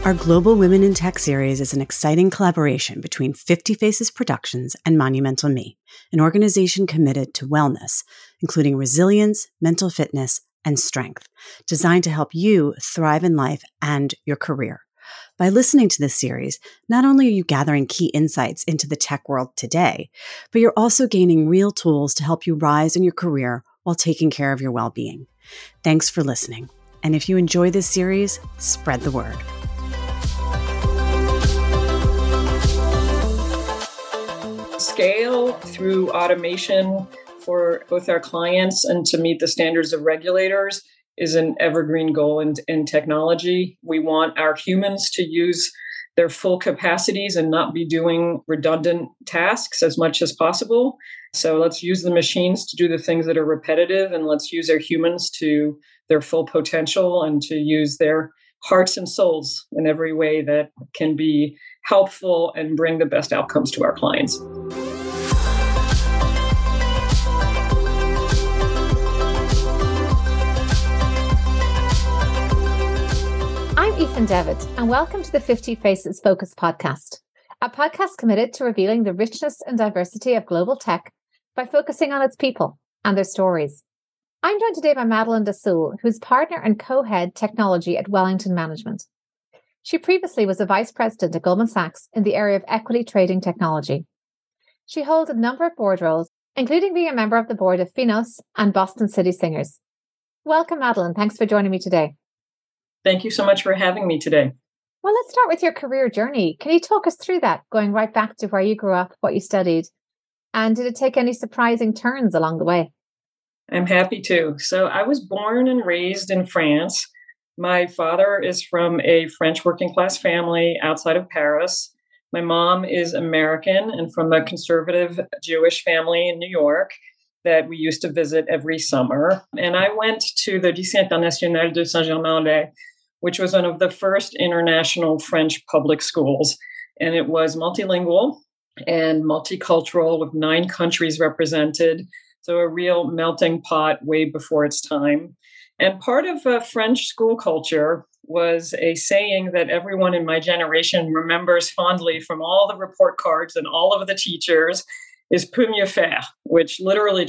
Our Global Women in Tech series is an exciting collaboration between 50 Faces Productions and Monumental Me, an organization committed to wellness, including resilience, mental fitness, and strength, designed to help you thrive in life and your career. By listening to this series, not only are you gathering key insights into the tech world today, but you're also gaining real tools to help you rise in your career while taking care of your well-being. Thanks for listening. And if you enjoy this series, spread the word. Scale through automation for both our clients and to meet the standards of regulators is an evergreen goal in technology. We want our humans to use their full capacities and not be doing redundant tasks as much as possible. So let's use the machines to do the things that are repetitive, and let's use our humans to their full potential and to use their hearts and souls in every way that can be helpful and bring the best outcomes to our clients. I'm Aoife Devitt, and welcome to the 50 Faces Focus podcast, a podcast committed to revealing the richness and diversity of global tech by focusing on its people and their stories. I'm joined today by Madeleine Desoul, who's partner and co-head technology at Wellington Management. She previously was a vice president at Goldman Sachs in the area of equity trading technology. She holds a number of board roles, including being a member of the board of Finos and Boston City Singers. Welcome, Madeleine. Thanks for joining me today. Thank you so much for having me today. Well, let's start with your career journey. Can you talk us through that, going right back to where you grew up, what you studied, and did it take any surprising turns along the way? I'm happy to. So I was born and raised in France. My father is from a French working class family outside of Paris. My mom is American and from a conservative Jewish family in New York that we used to visit every summer. And I went to the Lycée International de Saint-Germain-en-Laye, which was one of the first international French public schools. And it was multilingual and multicultural with 9 countries represented. So a real melting pot way before its time. And part of French school culture was a saying that everyone in my generation remembers fondly from all the report cards and all of the teachers is peut mieux faire, which literally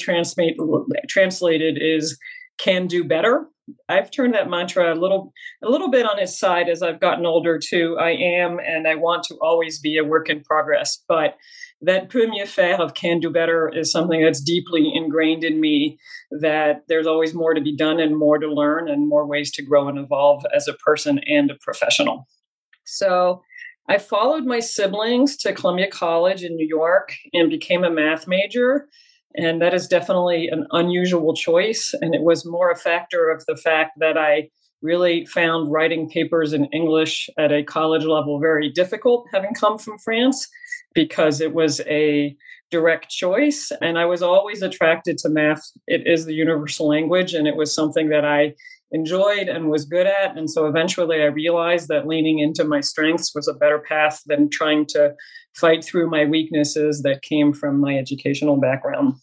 translated is can do better. I've turned that mantra a little bit on its side as I've gotten older too. I am, and I want to always be a work in progress. But that peut mieux faire of can do better is something that's deeply ingrained in me, that there's always more to be done and more to learn and more ways to grow and evolve as a person and a professional. So I followed my siblings to Columbia College in New York and became a math major. And that is definitely an unusual choice. And it was more a factor of the fact that I really found writing papers in English at a college level very difficult, having come from France, because it was a direct choice. And I was always attracted to math. It is the universal language, and it was something that I enjoyed and was good at. And so eventually I realized that leaning into my strengths was a better path than trying to fight through my weaknesses that came from my educational background.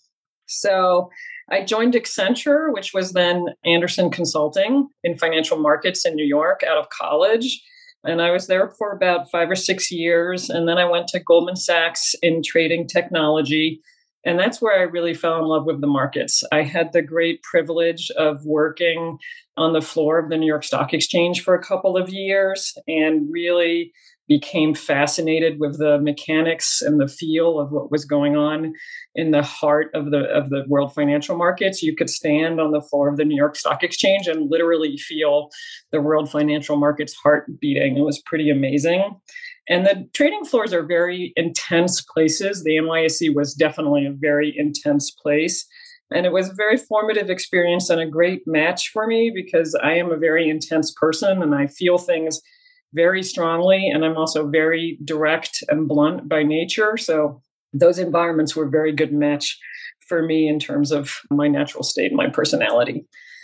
So I joined Accenture, which was then Andersen Consulting in financial markets in New York out of college. And I was there for about 5 or 6 years. And then I went to Goldman Sachs in trading technology. And that's where I really fell in love with the markets. I had the great privilege of working on the floor of the New York Stock Exchange for a couple of years and really became fascinated with the mechanics and the feel of what was going on in the heart of the world financial markets. You could stand on the floor of the New York Stock Exchange and literally feel the world financial markets heart beating. It was pretty amazing. And the trading floors are very intense places. The NYSE was definitely a very intense place. And it was a very formative experience and a great match for me because I am a very intense person and I feel things very strongly. And I'm also very direct and blunt by nature. So those environments were a very good match for me in terms of my natural state and my personality.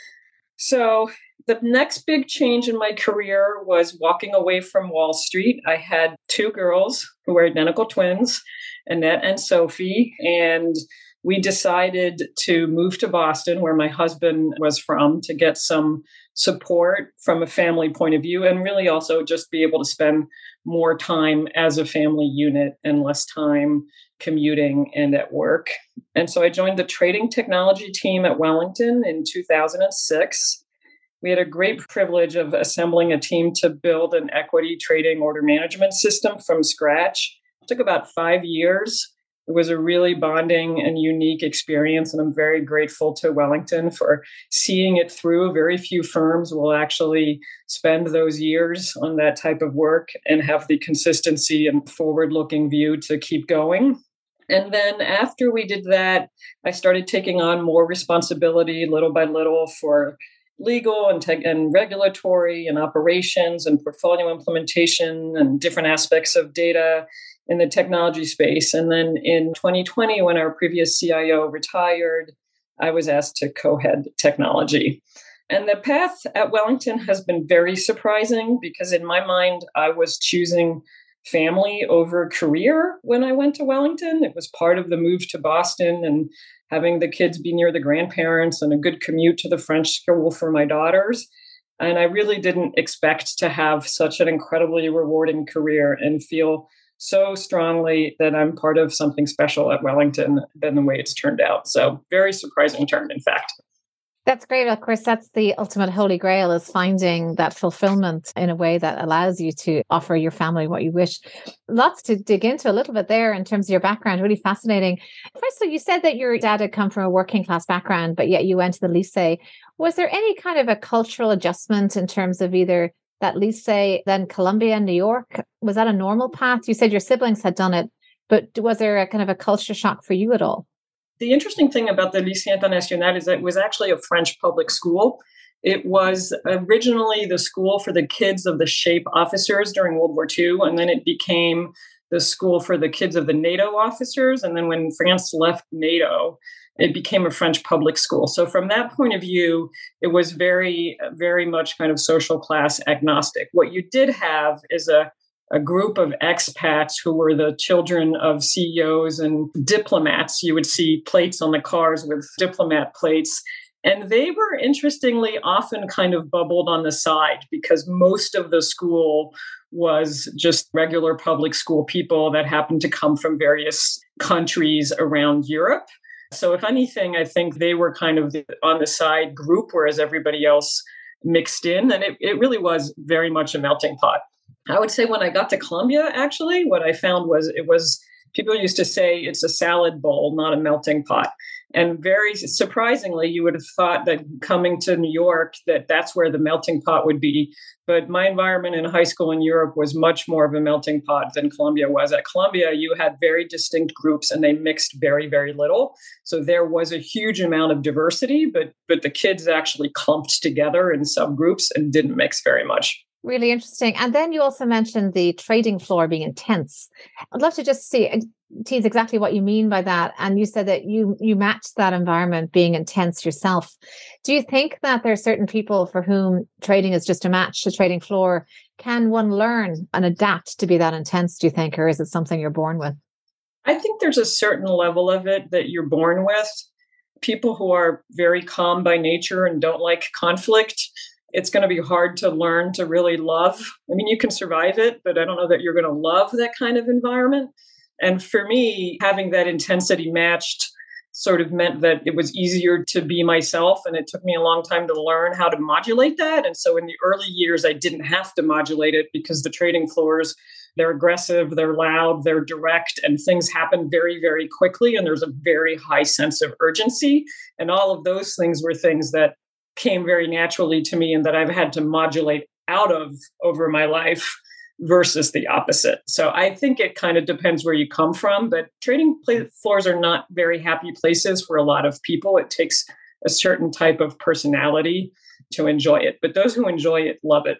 So the next big change in my career was walking away from Wall Street. I had 2 girls who were identical twins, Annette and Sophie, and we decided to move to Boston, where my husband was from, to get some support from a family point of view, and really also just be able to spend more time as a family unit and less time commuting and at work. And so I joined the trading technology team at Wellington in 2006. We had a great privilege of assembling a team to build an equity trading order management system from scratch. It took about 5 years. It was a really bonding and unique experience, and I'm very grateful to Wellington for seeing it through. Very few firms will actually spend those years on that type of work and have the consistency and forward-looking view to keep going. And then after we did that, I started taking on more responsibility little by little for legal and tech and regulatory and operations and portfolio implementation and different aspects of data in the technology space. And then in 2020, when our previous CIO retired, I was asked to co-head technology. And the path at Wellington has been very surprising because in my mind, I was choosing family over career when I went to Wellington. It was part of the move to Boston and having the kids be near the grandparents and a good commute to the French school for my daughters. And I really didn't expect to have such an incredibly rewarding career and feel so strongly that I'm part of something special at Wellington than the way it's turned out. So very surprising turn, in fact. That's great. Of course, that's the ultimate holy grail, is finding that fulfillment in a way that allows you to offer your family what you wish. Lots to dig into a little bit there in terms of your background. Really fascinating. First of all, you said that your dad had come from a working class background, but yet you went to the lycée. Was there any kind of a cultural adjustment in terms of either that lycée, then Columbia in New York? Was that a normal path? You said your siblings had done it, but was there a kind of a culture shock for you at all? The interesting thing about the Lycée International is that it was actually a French public school. It was originally the school for the kids of the SHAPE officers during World War II, and then it became the school for the kids of the NATO officers. And then when France left NATO, it became a French public school. So from that point of view, it was very, very much kind of social class agnostic. What you did have is a group of expats who were the children of CEOs and diplomats. You would see plates on the cars with diplomat plates. And they were interestingly often kind of bubbled on the side because most of the school was just regular public school people that happened to come from various countries around Europe. So if anything, I think they were kind of on the side group, whereas everybody else mixed in. And it really was very much a melting pot. I would say when I got to Columbia, actually, what I found was people used to say it's a salad bowl, not a melting pot. And very surprisingly, you would have thought that coming to New York, that's where the melting pot would be. But my environment in high school in Europe was much more of a melting pot than Columbia was. At Columbia, you had very distinct groups and they mixed very, very little. So there was a huge amount of diversity, but the kids actually clumped together in subgroups and didn't mix very much. Really interesting. And then you also mentioned the trading floor being intense. I'd love to just tease exactly what you mean by that. And you said that you matched that environment being intense yourself. Do you think that there are certain people for whom trading is just a match to trading floor? Can one learn and adapt to be that intense, do you think? Or is it something you're born with? I think there's a certain level of it that you're born with. People who are very calm by nature and don't like conflict, it's going to be hard to learn to really love. I mean, you can survive it, but I don't know that you're going to love that kind of environment. And for me, having that intensity matched sort of meant that it was easier to be myself. And it took me a long time to learn how to modulate that. And so in the early years, I didn't have to modulate it because the trading floors, they're aggressive, they're loud, they're direct, and things happen very, very quickly. And there's a very high sense of urgency. And all of those things were things that came very naturally to me and that I've had to modulate out of over my life versus the opposite. So I think it kind of depends where you come from, but trading floors are not very happy places for a lot of people. It takes a certain type of personality to enjoy it, but those who enjoy it love it.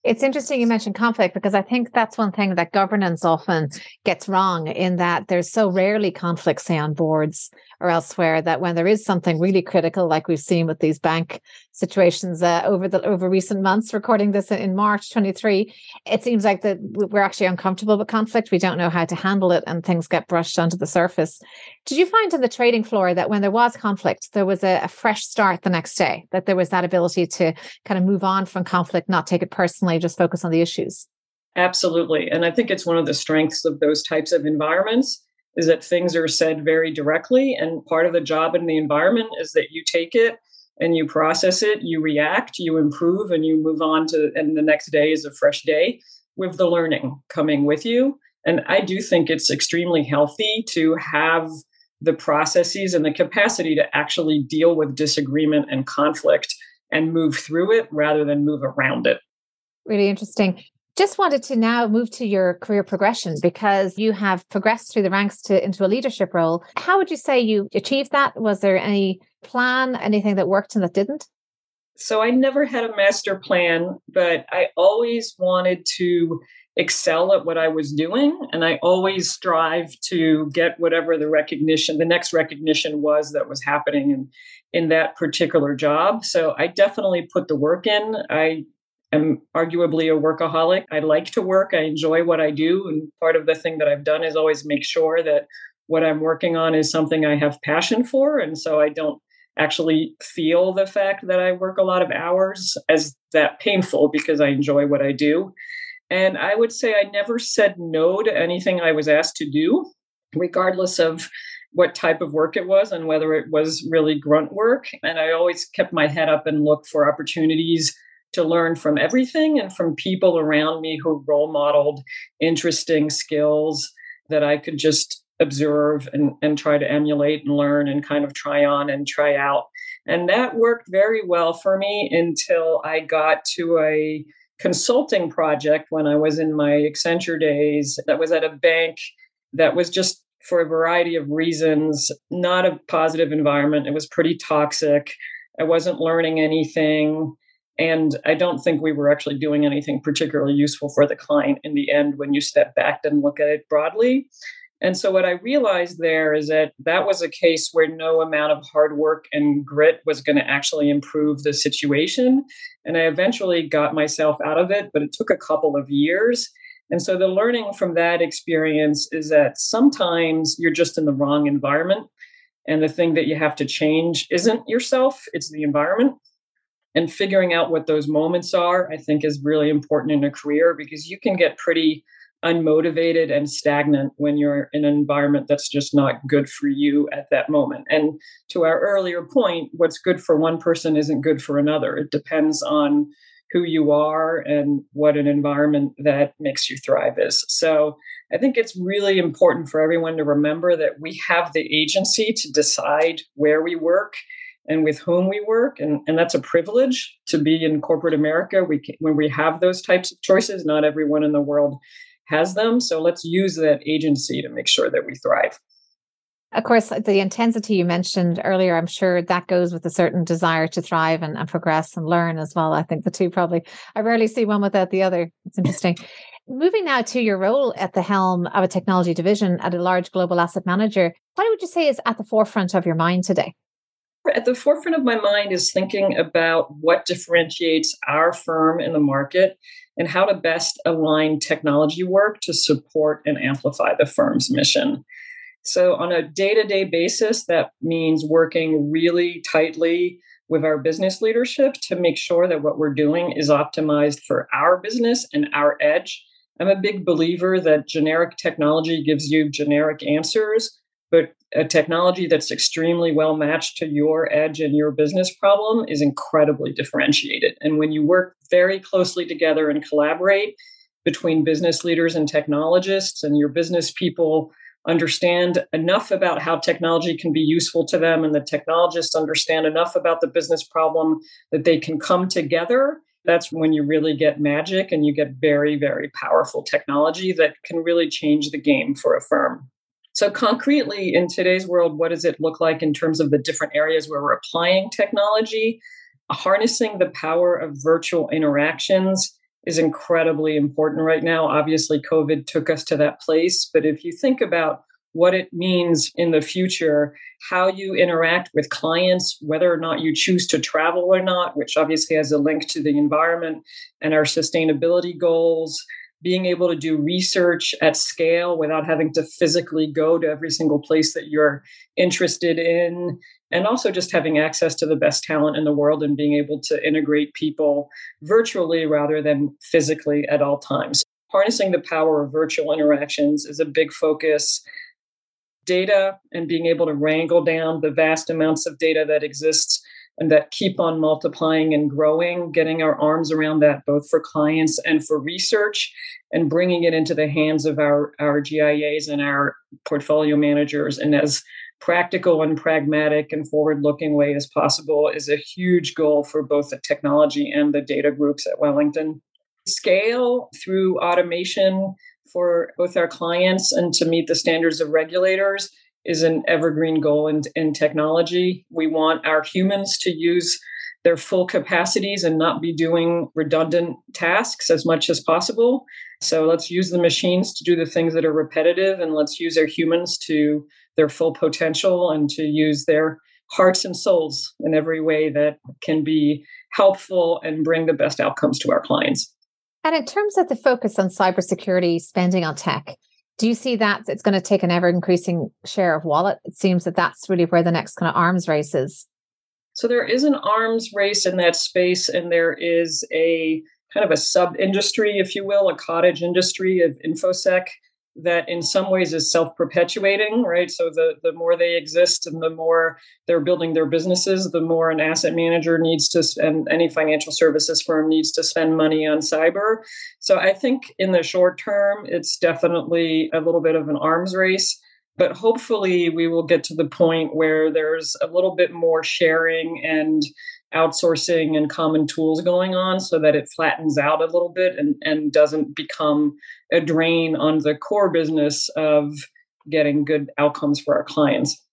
It's interesting you mentioned conflict because I think that's one thing that governance often gets wrong in that there's so rarely conflict, say, on boards or elsewhere, that when there is something really critical, like we've seen with these bank situations over recent months, recording this in March 23, it seems like that we're actually uncomfortable with conflict. We don't know how to handle it and things get brushed onto the surface. Did you find on the trading floor that when there was conflict, there was a fresh start the next day, that there was that ability to kind of move on from conflict, not take it personally, just focus on the issues? Absolutely. And I think it's one of the strengths of those types of environments is that things are said very directly. And part of the job in the environment is that you take it and you process it, you react, you improve, and you move on and the next day is a fresh day with the learning coming with you. And I do think it's extremely healthy to have the processes and the capacity to actually deal with disagreement and conflict and move through it rather than move around it. Really interesting. Just wanted to now move to your career progression because you have progressed through the ranks into a leadership role. How would you say you achieved that? Was there any plan, anything that worked and that didn't? So I never had a master plan, but I always wanted to excel at what I was doing. And I always strive to get whatever the next recognition was that was happening in that particular job. So I definitely put the work in. I am arguably a workaholic. I like to work. I enjoy what I do. And part of the thing that I've done is always make sure that what I'm working on is something I have passion for. And so I don't actually feel the fact that I work a lot of hours as that painful because I enjoy what I do. And I would say I never said no to anything I was asked to do, regardless of what type of work it was and whether it was really grunt work. And I always kept my head up and looked for opportunities to learn from everything and from people around me who role modeled interesting skills that I could just observe and try to emulate and learn and kind of try on and try out. And that worked very well for me until I got to a consulting project when I was in my Accenture days that was at a bank that was just, for a variety of reasons, not a positive environment. It was pretty toxic. I wasn't learning anything. And I don't think we were actually doing anything particularly useful for the client in the end when you step back and look at it broadly. And so what I realized there is that that was a case where no amount of hard work and grit was going to actually improve the situation. And I eventually got myself out of it, but it took a couple of years. And so the learning from that experience is that sometimes you're just in the wrong environment. And the thing that you have to change isn't yourself, it's the environment. And figuring out what those moments are, I think, is really important in a career because you can get pretty unmotivated and stagnant when you're in an environment that's just not good for you at that moment. And to our earlier point, what's good for one person isn't good for another. It depends on who you are and what an environment that makes you thrive is. So I think it's really important for everyone to remember that we have the agency to decide where we work and with whom we work. And that's a privilege to be in corporate America. When we have those types of choices, not everyone in the world has them. So let's use that agency to make sure that we thrive. Of course, the intensity you mentioned earlier, I'm sure that goes with a certain desire to thrive and progress and learn as well. I think the two probably, I rarely see one without the other. It's interesting. Moving now to your role at the helm of a technology division at a large global asset manager, what would you say is at the forefront of your mind today? At the forefront of my mind is thinking about what differentiates our firm in the market and how to best align technology work to support and amplify the firm's mission. So on a day-to-day basis, that means working really tightly with our business leadership to make sure that what we're doing is optimized for our business and our edge. I'm a big believer that generic technology gives you generic answers, but a technology that's extremely well matched to your edge and your business problem is incredibly differentiated. And when you work very closely together and collaborate between business leaders and technologists, and your business people understand enough about how technology can be useful to them, and the technologists understand enough about the business problem that they can come together, that's when you really get magic and you get very, very powerful technology that can really change the game for a firm. So concretely, in today's world, what does it look like in terms of the different areas where we're applying technology? Harnessing the power of virtual interactions is incredibly important right now. Obviously, COVID took us to that place. But if you think about what it means in the future, how you interact with clients, whether or not you choose to travel or not, which obviously has a link to the environment and our sustainability goals, being able to do research at scale without having to physically go to every single place that you're interested in, and also just having access to the best talent in the world and being able to integrate people virtually rather than physically at all times. Harnessing the power of virtual interactions is a big focus. Data and being able to wrangle down the vast amounts of data that exists and that keep on multiplying and growing, getting our arms around that both for clients and for research, and bringing it into the hands of our GIAs and our portfolio managers in as practical and pragmatic and forward-looking way as possible is a huge goal for both the technology and the data groups at Wellington. Scale through automation for both our clients and to meet the standards of regulators is an evergreen goal in technology. We want our humans to use their full capacities and not be doing redundant tasks as much as possible. So let's use the machines to do the things that are repetitive, and let's use our humans to their full potential and to use their hearts and souls in every way that can be helpful and bring the best outcomes to our clients. And in terms of the focus on cybersecurity spending on tech, do you see that it's going to take an ever-increasing share of wallet? It seems that that's really where the next kind of arms race is. So there is an arms race in that space, and there is a kind of a sub-industry, if you will, a cottage industry of InfoSec that in some ways is self-perpetuating, right? So the more they exist and the more they're building their businesses, the more an asset manager needs to, and any financial services firm needs to spend money on cyber. So I think in the short term, it's definitely a little bit of an arms race, but hopefully we will get to the point where there's a little bit more sharing and outsourcing and common tools going on so that it flattens out a little bit and doesn't become a drain on the core business of getting good outcomes for our clients.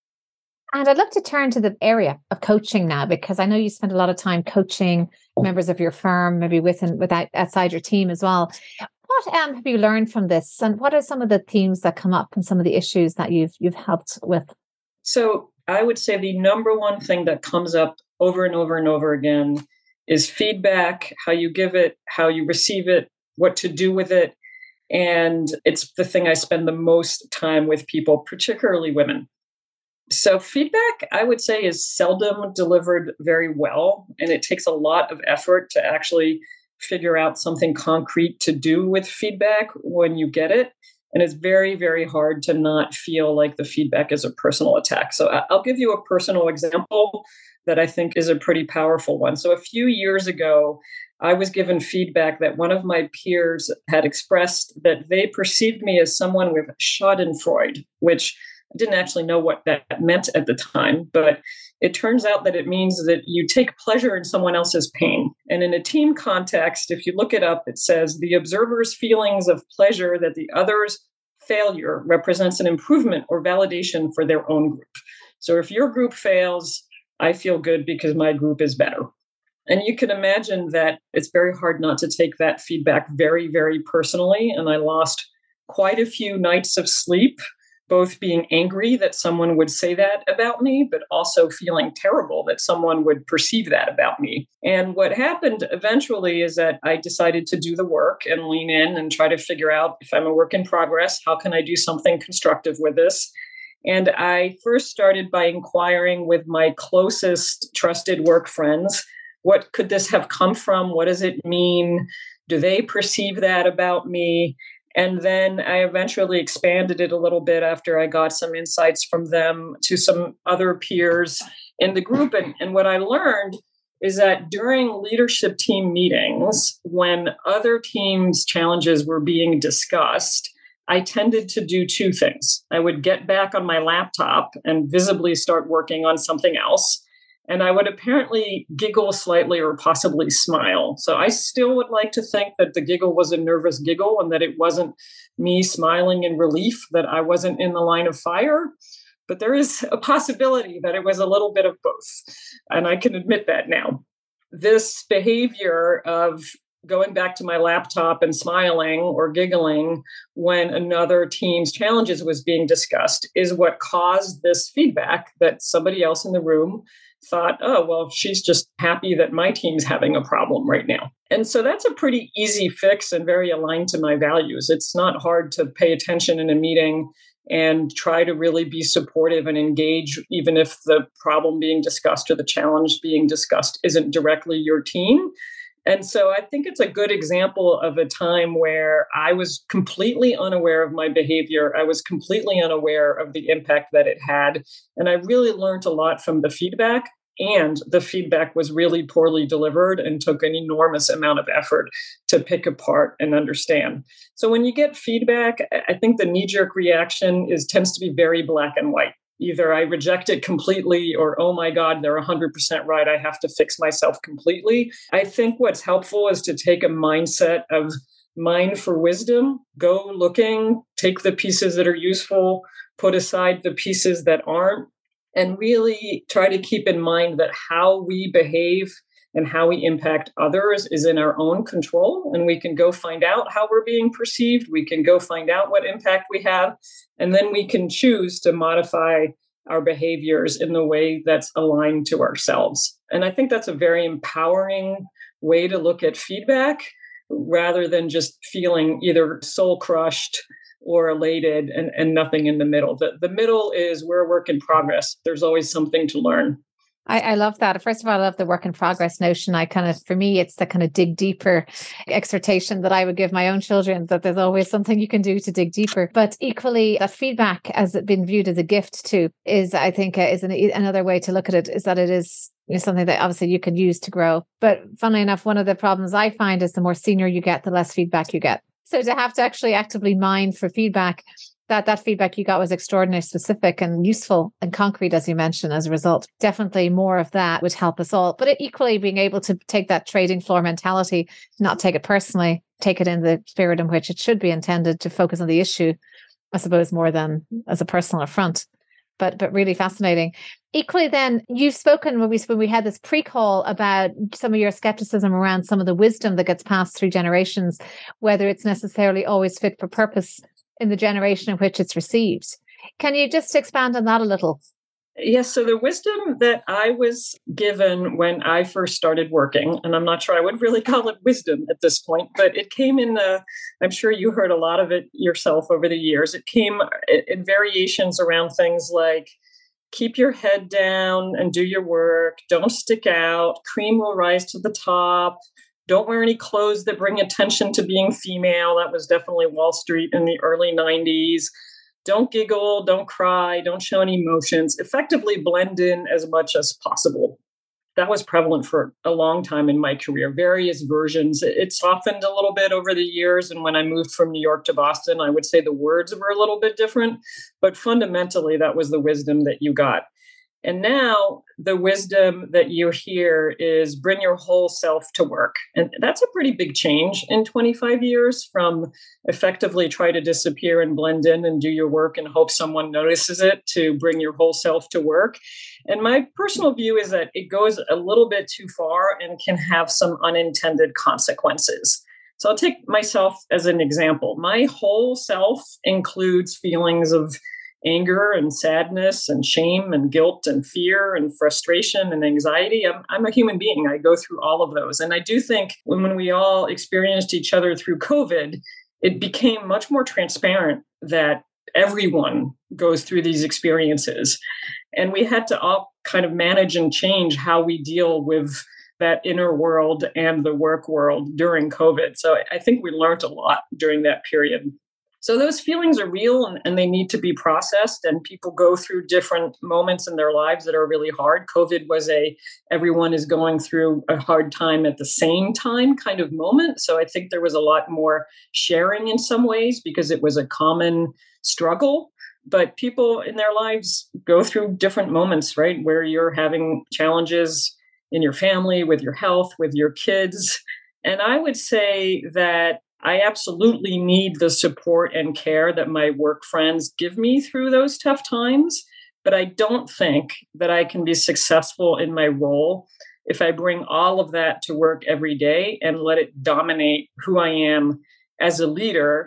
And I'd love to turn to the area of coaching now, because I know you spend a lot of time coaching members of your firm, maybe outside your team as well. What have you learned from this, and what are some of the themes that come up and some of the issues that you've helped with? So I would say the number one thing that comes up over and over and over again is feedback, how you give it, how you receive it, what to do with it. And it's the thing I spend the most time with people, particularly women. So feedback, I would say, is seldom delivered very well. And it takes a lot of effort to actually figure out something concrete to do with feedback when you get it. And it's very, very hard to not feel like the feedback is a personal attack. So I'll give you a personal example that I think is a pretty powerful one. So a few years ago, I was given feedback that one of my peers had expressed that they perceived me as someone with Schadenfreude, which I didn't actually know what that meant at the time, but it turns out that it means that you take pleasure in someone else's pain. And in a team context, if you look it up, it says the observer's feelings of pleasure that the other's failure represents an improvement or validation for their own group. So if your group fails, I feel good because my group is better. And you can imagine that it's very hard not to take that feedback very, very personally. And I lost quite a few nights of sleep, both being angry that someone would say that about me, but also feeling terrible that someone would perceive that about me. And what happened eventually is that I decided to do the work and lean in and try to figure out, if I'm a work in progress, how can I do something constructive with this? And I first started by inquiring with my closest trusted work friends, what could this have come from? What does it mean? Do they perceive that about me? And then I eventually expanded it a little bit after I got some insights from them to some other peers in the group. And what I learned is that during leadership team meetings, when other teams' challenges were being discussed, I tended to do two things. I would get back on my laptop and visibly start working on something else. And I would apparently giggle slightly or possibly smile. So I still would like to think that the giggle was a nervous giggle and that it wasn't me smiling in relief that I wasn't in the line of fire. But there is a possibility that it was a little bit of both. And I can admit that now. This behavior of going back to my laptop and smiling or giggling when another team's challenges was being discussed is what caused this feedback that somebody else in the room thought, oh, well, she's just happy that my team's having a problem right now. And so that's a pretty easy fix and very aligned to my values. It's not hard to pay attention in a meeting and try to really be supportive and engage, even if the problem being discussed or the challenge being discussed isn't directly your team. And so I think it's a good example of a time where I was completely unaware of my behavior. I was completely unaware of the impact that it had. And I really learned a lot from the feedback. And the feedback was really poorly delivered and took an enormous amount of effort to pick apart and understand. So when you get feedback, I think the knee-jerk reaction tends to be very black and white. Either I reject it completely or, oh my God, they're 100% right. I have to fix myself completely. I think what's helpful is to take a mindset of mind for wisdom, go looking, take the pieces that are useful, put aside the pieces that aren't, and really try to keep in mind that how we behave and how we impact others is in our own control. And we can go find out how we're being perceived. We can go find out what impact we have. And then we can choose to modify our behaviors in the way that's aligned to ourselves. And I think that's a very empowering way to look at feedback rather than just feeling either soul crushed or elated and nothing in the middle. The middle is we're a work in progress. There's always something to learn. I love that. First of all, I love the work in progress notion. For me, it's the kind of dig deeper exhortation that I would give my own children, that there's always something you can do to dig deeper. But equally, that feedback, as it been viewed as a gift too, is, I think, another way to look at it, is that it is something that obviously you can use to grow. But funnily enough, one of the problems I find is the more senior you get, the less feedback you get. So to have to actually actively mine for feedback, that feedback you got was extraordinarily specific and useful and concrete, as you mentioned, as a result. Definitely more of that would help us all. But equally being able to take that trading floor mentality, not take it personally, take it in the spirit in which it should be intended, to focus on the issue, I suppose, more than as a personal affront. But really fascinating. Equally then, you've spoken when we had this pre-call about some of your skepticism around some of the wisdom that gets passed through generations, whether it's necessarily always fit for purpose in the generation in which it's received. Can you just expand on that a little? Yes. So the wisdom that I was given when I first started working, and I'm not sure I would really call it wisdom at this point, but it came in I'm sure you heard a lot of it yourself over the years. It came in variations around things like, keep your head down and do your work. Don't stick out. Cream will rise to the top. Don't wear any clothes that bring attention to being female. That was definitely Wall Street in the early 90s. Don't giggle, don't cry, don't show any emotions. Effectively blend in as much as possible. That was prevalent for a long time in my career, various versions. It softened a little bit over the years. And when I moved from New York to Boston, I would say the words were a little bit different. But fundamentally, that was the wisdom that you got. And now the wisdom that you hear is bring your whole self to work. And that's a pretty big change in 25 years from effectively try to disappear and blend in and do your work and hope someone notices it to bring your whole self to work. And my personal view is that it goes a little bit too far and can have some unintended consequences. So I'll take myself as an example. My whole self includes feelings of anger and sadness and shame and guilt and fear and frustration and anxiety. I'm a human being. I go through all of those. And I do think when we all experienced each other through COVID, it became much more transparent that everyone goes through these experiences. And we had to all kind of manage and change how we deal with that inner world and the work world during COVID. So I think we learned a lot during that period. So those feelings are real and they need to be processed, and people go through different moments in their lives that are really hard. COVID was everyone is going through a hard time at the same time kind of moment. So I think there was a lot more sharing in some ways because it was a common struggle. But people in their lives go through different moments, right? Where you're having challenges in your family, with your health, with your kids. And I would say that I absolutely need the support and care that my work friends give me through those tough times, but I don't think that I can be successful in my role if I bring all of that to work every day and let it dominate who I am as a leader,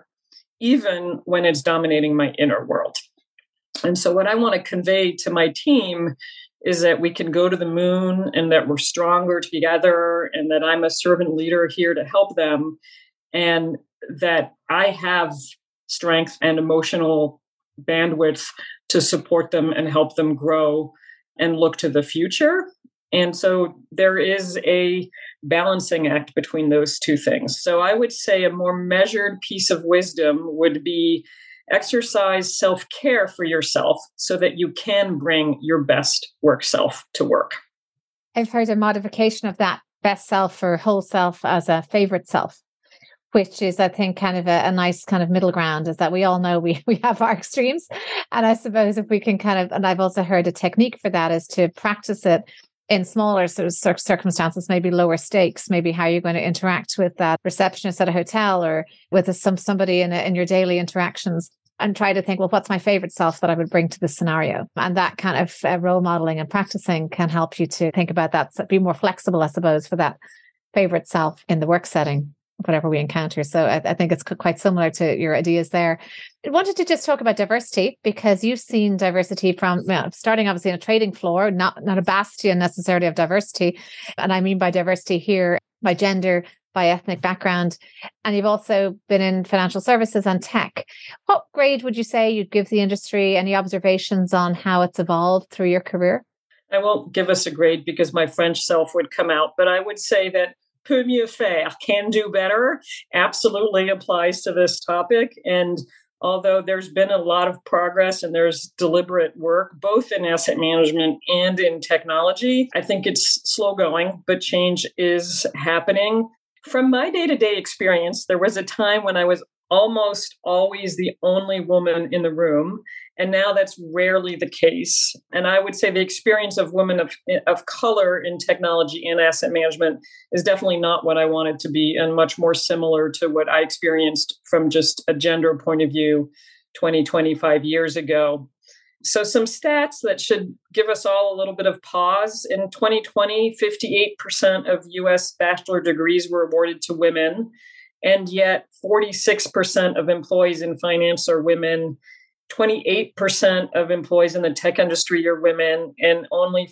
even when it's dominating my inner world. And so what I want to convey to my team is that we can go to the moon and that we're stronger together and that I'm a servant leader here to help them and that I have strength and emotional bandwidth to support them and help them grow and look to the future. And so there is a balancing act between those two things. So I would say a more measured piece of wisdom would be exercise self-care for yourself so that you can bring your best work self to work. I've heard a modification of that best self or whole self as a favorite self, which is, I think, kind of a nice kind of middle ground, is that we all know we have our extremes. And I suppose if we can and I've also heard a technique for that is to practice it in smaller sort of circumstances, maybe lower stakes, maybe how you're going to interact with that receptionist at a hotel or with somebody in your daily interactions, and try to think, well, what's my favorite self that I would bring to this scenario? And that kind of role modeling and practicing can help you to think about that, so be more flexible, I suppose, for that favorite self in the work setting, whatever we encounter. So I think it's quite similar to your ideas there. I wanted to just talk about diversity, because you've seen diversity from starting obviously in a trading floor, not a bastion necessarily of diversity. And I mean by diversity here, by gender, by ethnic background. And you've also been in financial services and tech. What grade would you say you'd give the industry? Any observations on how it's evolved through your career? I won't give us a grade because my French self would come out, but I would say that peut mieux faire, can do better, absolutely applies to this topic. And although there's been a lot of progress and there's deliberate work, both in asset management and in technology, I think it's slow going, but change is happening. From my day-to-day experience, there was a time when I was almost always the only woman in the room. And now that's rarely the case. And I would say the experience of women of color in technology and asset management is definitely not what I want it to be, and much more similar to what I experienced from just a gender point of view 20, 25 years ago. So some stats that should give us all a little bit of pause. In 2020, 58% of U.S. bachelor degrees were awarded to women. And yet 46% of employees in finance are women, 28% of employees in the tech industry are women, and only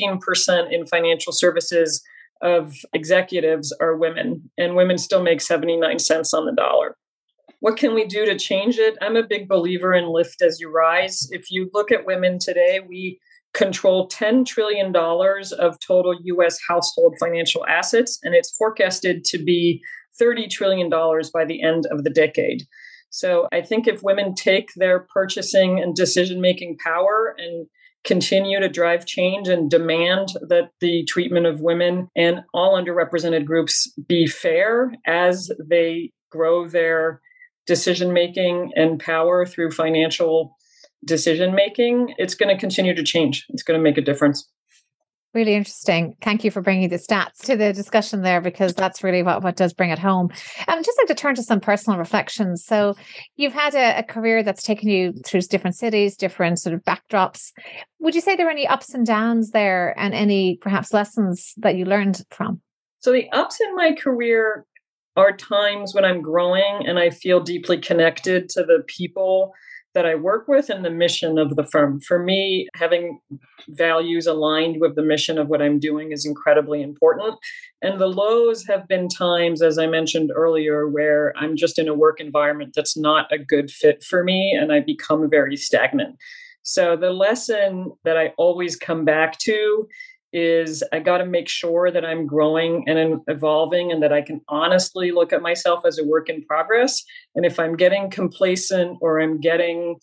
15% in financial services of executives are women. And women still make 79 cents on the dollar. What can we do to change it? I'm a big believer in lift as you rise. If you look at women today, we control $10 trillion of total U.S. household financial assets, and it's forecasted to be $30 trillion by the end of the decade. So I think if women take their purchasing and decision-making power and continue to drive change and demand that the treatment of women and all underrepresented groups be fair as they grow their decision-making and power through financial decision-making, it's going to continue to change. It's going to make a difference. Really interesting. Thank you for bringing the stats to the discussion there, because that's really what does bring it home. I'd just like to turn to some personal reflections. So you've had a career that's taken you through different cities, different sort of backdrops. Would you say there are any ups and downs there, and any perhaps lessons that you learned from? So the ups in my career are times when I'm growing and I feel deeply connected to the people that I work with and the mission of the firm. For me, having values aligned with the mission of what I'm doing is incredibly important. And the lows have been times, as I mentioned earlier, where I'm just in a work environment that's not a good fit for me and I become very stagnant. So the lesson that I always come back to is I got to make sure that I'm growing and evolving, and that I can honestly look at myself as a work in progress. And if I'm getting complacent or I'm getting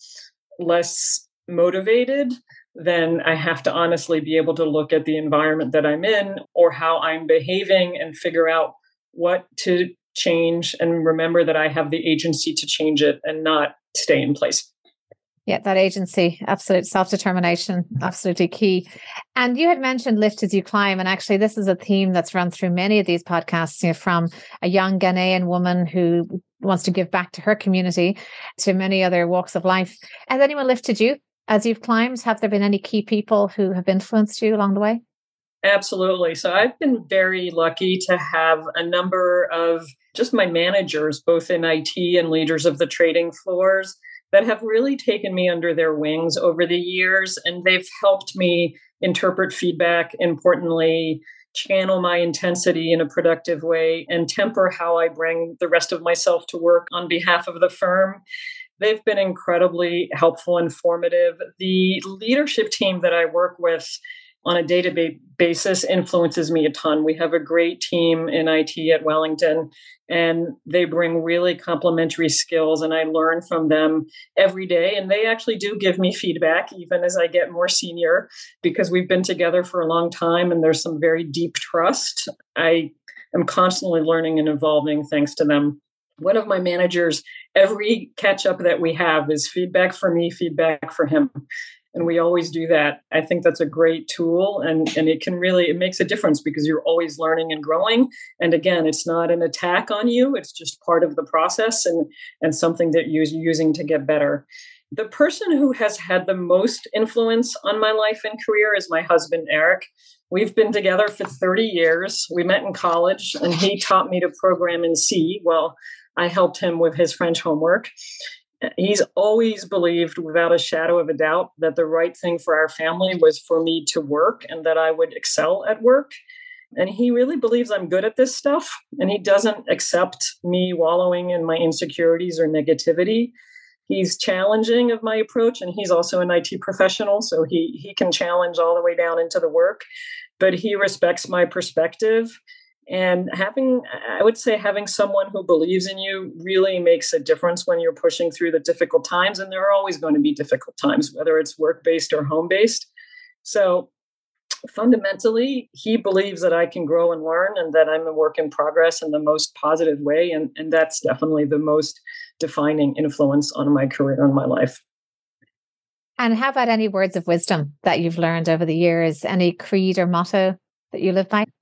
less motivated, then I have to honestly be able to look at the environment that I'm in or how I'm behaving and figure out what to change, and remember that I have the agency to change it and not stay in place. Yeah, that agency, absolute self-determination, absolutely key. And you had mentioned lift as you climb. And actually, this is a theme that's run through many of these podcasts, from a young Ghanaian woman who wants to give back to her community to many other walks of life. Has anyone lifted you as you've climbed? Have there been any key people who have influenced you along the way? Absolutely. So I've been very lucky to have a number of just my managers, both in IT and leaders of the trading floors, that have really taken me under their wings over the years. And they've helped me interpret feedback, importantly, channel my intensity in a productive way, and temper how I bring the rest of myself to work on behalf of the firm. They've been incredibly helpful and formative. The leadership team that I work with on a day-to-day basis influences me a ton. We have a great team in IT at Wellington, and they bring really complementary skills, and I learn from them every day. And they actually do give me feedback, even as I get more senior, because we've been together for a long time, and there's some very deep trust. I am constantly learning and evolving thanks to them. One of my managers, every catch-up that we have is feedback for me, feedback for him. And we always do that. I think that's a great tool, and it makes a difference because you're always learning and growing. And again, it's not an attack on you. It's just part of the process and something that you're using to get better. The person who has had the most influence on my life and career is my husband, Eric. We've been together for 30 years. We met in college, and he taught me to program in C. Well, I helped him with his French homework. He's always believed, without a shadow of a doubt, that the right thing for our family was for me to work and that I would excel at work. And he really believes I'm good at this stuff. And he doesn't accept me wallowing in my insecurities or negativity. He's challenging of my approach, and he's also an IT professional, so he can challenge all the way down into the work. But he respects my perspective. And having someone who believes in you really makes a difference when you're pushing through the difficult times. And there are always going to be difficult times, whether it's work-based or home-based. So fundamentally, he believes that I can grow and learn and that I'm a work in progress in the most positive way. And that's definitely the most defining influence on my career and my life. And how about any words of wisdom that you've learned over the years? Any creed or motto that you live by?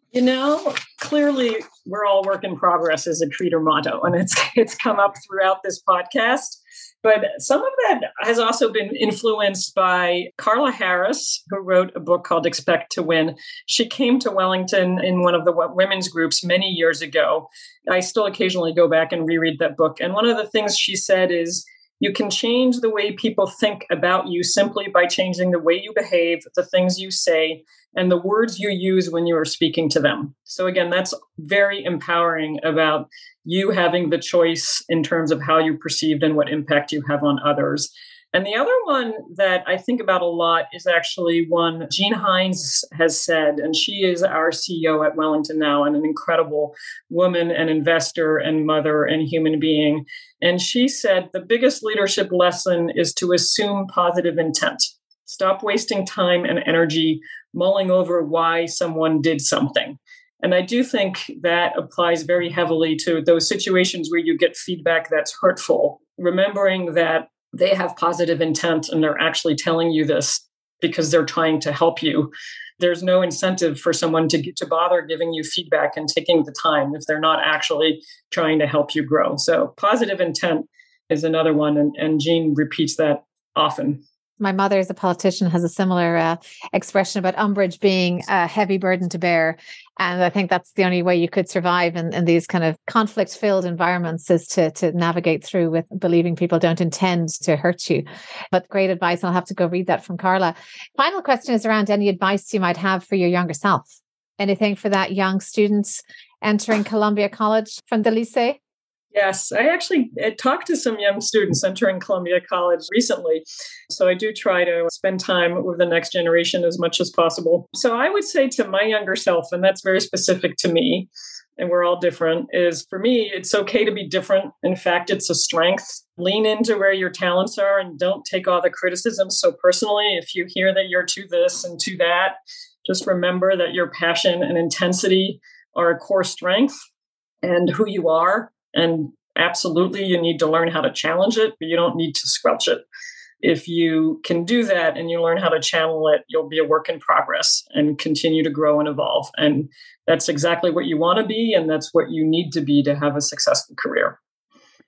Clearly, we're all work in progress as a creed or motto, and it's come up throughout this podcast. But some of that has also been influenced by Carla Harris, who wrote a book called Expect to Win. She came to Wellington in one of the women's groups many years ago. I still occasionally go back and reread that book. And one of the things she said is, you can change the way people think about you simply by changing the way you behave, the things you say, and the words you use when you are speaking to them. So again, that's very empowering about you having the choice in terms of how you perceived and what impact you have on others. And the other one that I think about a lot is actually one Jean Hines has said, and she is our CEO at Wellington now and an incredible woman and investor and mother and human being. And she said, the biggest leadership lesson is to assume positive intent. Stop wasting time and energy mulling over why someone did something. And I do think that applies very heavily to those situations where you get feedback that's hurtful, remembering that they have positive intent and they're actually telling you this because they're trying to help you. There's no incentive for someone to bother giving you feedback and taking the time if they're not actually trying to help you grow. So positive intent is another one. And Jean repeats that often. My mother is a politician, has a similar expression about umbrage being a heavy burden to bear. And I think that's the only way you could survive in these kind of conflict-filled environments is to navigate through with believing people don't intend to hurt you. But great advice. I'll have to go read that from Carla. Final question is around any advice you might have for your younger self. Anything for that young student entering Columbia College from the lycée? Yes, I actually talked to some young students entering Columbia College recently. So I do try to spend time with the next generation as much as possible. So I would say to my younger self, and that's very specific to me, and we're all different, is for me, it's okay to be different. In fact, it's a strength. Lean into where your talents are and don't take all the criticism so personally. If you hear that you're to this and to that, just remember that your passion and intensity are a core strength and who you are. And absolutely, you need to learn how to challenge it, but you don't need to squelch it. If you can do that and you learn how to channel it, you'll be a work in progress and continue to grow and evolve. And that's exactly what you want to be. And that's what you need to be to have a successful career.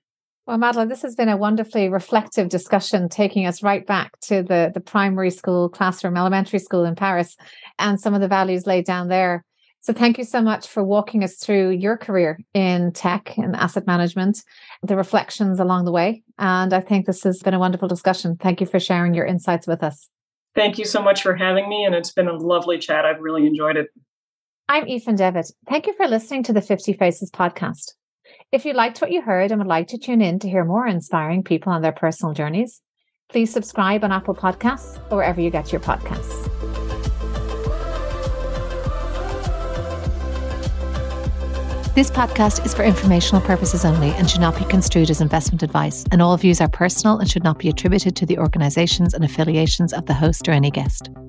Well, Madeleine, this has been a wonderfully reflective discussion, taking us right back to the primary school classroom, elementary school in Paris, and some of the values laid down there. So thank you so much for walking us through your career in tech and asset management, the reflections along the way. And I think this has been a wonderful discussion. Thank you for sharing your insights with us. Thank you so much for having me. And it's been a lovely chat. I've really enjoyed it. I'm Aoife Devitt. Thank you for listening to the 50 Faces podcast. If you liked what you heard and would like to tune in to hear more inspiring people on their personal journeys, please subscribe on Apple Podcasts or wherever you get your podcasts. This podcast is for informational purposes only and should not be construed as investment advice, and all views are personal and should not be attributed to the organisations and affiliations of the host or any guest.